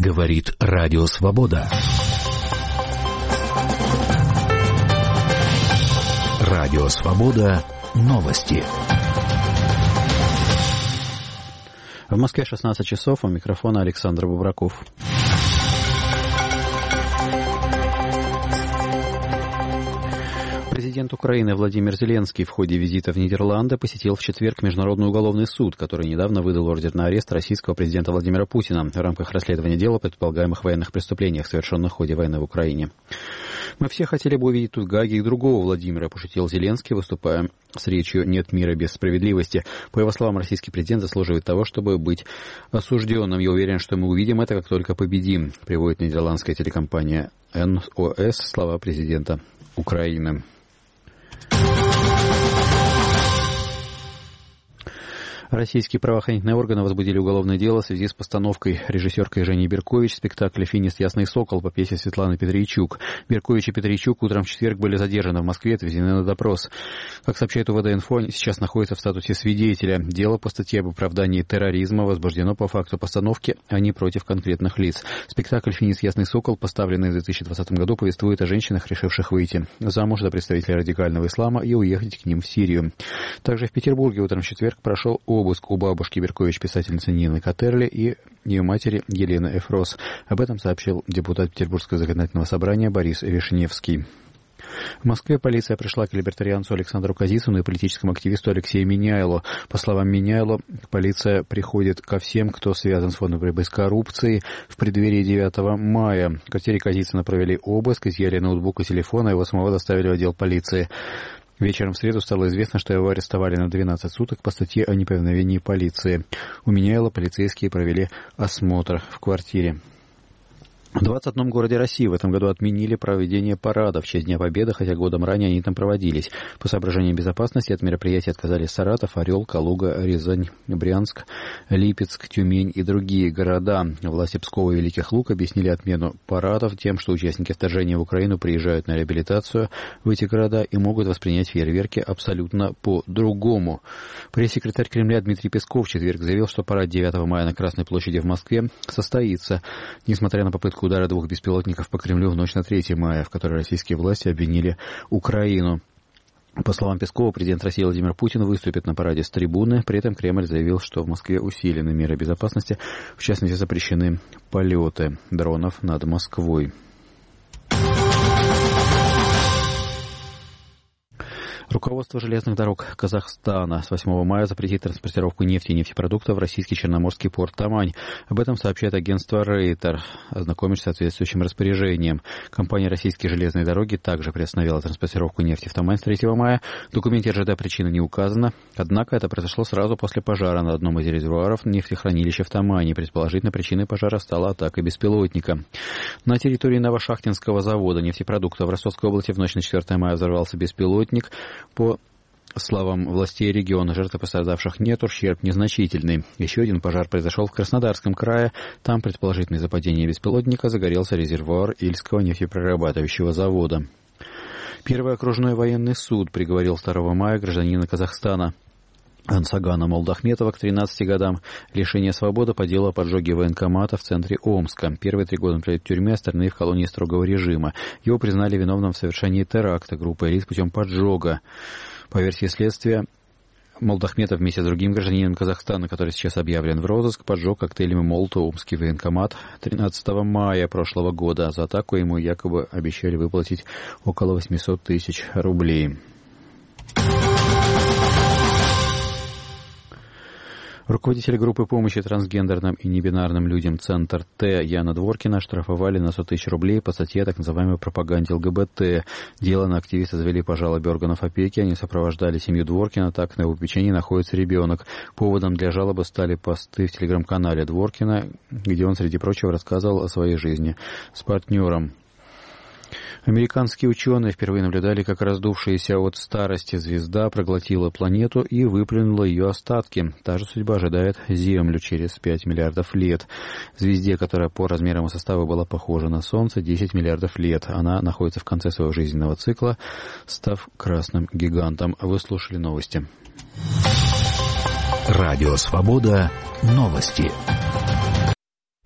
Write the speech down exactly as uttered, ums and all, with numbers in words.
Говорит Радио Свобода. Радио Свобода. Новости. В Москве шестнадцать часов, у микрофона Александр Бубраков. Президент Украины Владимир Зеленский в ходе визита в Нидерланды посетил в четверг Международный уголовный суд, который недавно выдал ордер на арест российского президента Владимира Путина в рамках расследования дела о предполагаемых военных преступлениях, совершенных в ходе войны в Украине. «Мы все хотели бы увидеть тут в Гааге и другого Владимира», — пошутил Зеленский, выступая с речью «Нет мира без справедливости». По его словам, российский президент заслуживает того, чтобы быть осужденным. «Я уверен, что мы увидим это, как только победим», — приводит нидерландская телекомпания эн о эс слова президента Украины. Российские правоохранительные органы возбудили уголовное дело в связи с постановкой режиссеркой Женей Беркович спектакля «Финист. Ясный сокол» по пьесе Светланы Петрийчук. Беркович и Петрийчук утром в четверг были задержаны в Москве и отвезены на допрос. Как сообщает УВД-инфо, они сейчас находятся в статусе свидетеля. Дело по статье об оправдании терроризма возбуждено по факту постановки, а не против конкретных лиц. Спектакль «Финист. Ясный сокол», поставленный в две тысячи двадцатом году, повествует о женщинах, решивших выйти замуж за представителей радикального ислама и уехать к ним в Сирию. Также в Петербурге утром в четверг прошел обыск у бабушки Беркович, писательницы Нины Катерли, и ее матери Елены Эфрос. Об этом сообщил депутат Петербургского законодательного собрания Борис Вишневский. В Москве полиция пришла к либертарианцу Александру Казицыну и политическому активисту Алексею Миняйло. По словам Миняйло, полиция приходит ко всем, кто связан с фондом борьбы с коррупцией, в преддверии девятого мая. В квартире Казицына провели обыск, изъяли ноутбук и телефон, а его самого доставили в отдел полиции. Вечером в среду стало известно, что его арестовали на двенадцать суток по статье о неповиновении полиции. У Миняйла полицейские провели осмотр в квартире. В двадцать одном городе России в этом году отменили проведение парадов в честь Дня Победы, хотя годом ранее они там проводились. По соображениям безопасности от мероприятий отказались Саратов, Орел, Калуга, Рязань, Брянск, Липецк, Тюмень и другие города. Власти Пскова и Великих Луг объяснили отмену парадов тем, что участники вторжения в Украину приезжают на реабилитацию в эти города и могут воспринять фейерверки абсолютно по-другому. Пресс-секретарь Кремля Дмитрий Песков в четверг заявил, что парад девятого мая на Красной площади в Москве состоится, несмотря на попытку удара двух беспилотников по Кремлю в ночь на третье мая, в которой российские власти обвинили Украину. По словам Пескова, президент России Владимир Путин выступит на параде с трибуны. При этом Кремль заявил, что в Москве усилены меры безопасности, в частности, запрещены полеты дронов над Москвой. Руководство железных дорог Казахстана с восьмого мая запретит транспортировку нефти и нефтепродуктов в российский Черноморский порт Тамань. Об этом сообщает агентство Рейтер, ознакомившись с соответствующим распоряжением. Компания «Российские железные дороги» также приостановила транспортировку нефти в Тамань с третьего мая. В документе эр жэ дэ причина не указана. Однако это произошло сразу после пожара на одном из резервуаров нефтехранилища в Тамане. Предположительно, причиной пожара стала атака беспилотника. На территории Новошахтинского завода нефтепродуктов в Ростовской области в ночь на четвёртое мая взорвался беспилотник. По словам властей региона, жертв пострадавших нет, ущерб незначительный. Еще один пожар произошел в Краснодарском крае. Там, предположительно, из-за падения беспилотника загорелся резервуар Ильского нефтеперерабатывающего завода. Первый окружной военный суд приговорил второго мая гражданина Казахстана Ансагана Молдахметова к тринадцати годам лишения свободы по делу о поджоге военкомата в центре Омска. Первые три года он проведет в тюрьме, остальные в колонии строгого режима. Его признали виновным в совершении теракта группы лиц путем поджога. По версии следствия, Молдахметов вместе с другим гражданином Казахстана, который сейчас объявлен в розыск, поджег коктейлями Молотова Омский военкомат тринадцатого мая прошлого года. За атаку ему якобы обещали выплатить около восемьсот тысяч рублей. Руководители группы помощи трансгендерным и небинарным людям «Центр Т» Яна Дворкина оштрафовали на сто тысяч рублей по статье о так называемой пропаганде эл гэ бэ тэ. Дело на активиста завели по жалобе органов опеки. Они сопровождали семью Дворкина, так на его попечении находится ребенок. Поводом для жалобы стали посты в телеграм-канале Дворкина, где он, среди прочего, рассказывал о своей жизни с партнером. Американские ученые впервые наблюдали, как раздувшаяся от старости звезда проглотила планету и выплюнула ее остатки. Та же судьба ожидает Землю через пять миллиардов лет. Звезде, которая по размерам и составу была похожа на Солнце, десять миллиардов лет. Она находится в конце своего жизненного цикла, став красным гигантом. Вы слушали новости. Радио Свобода. Новости.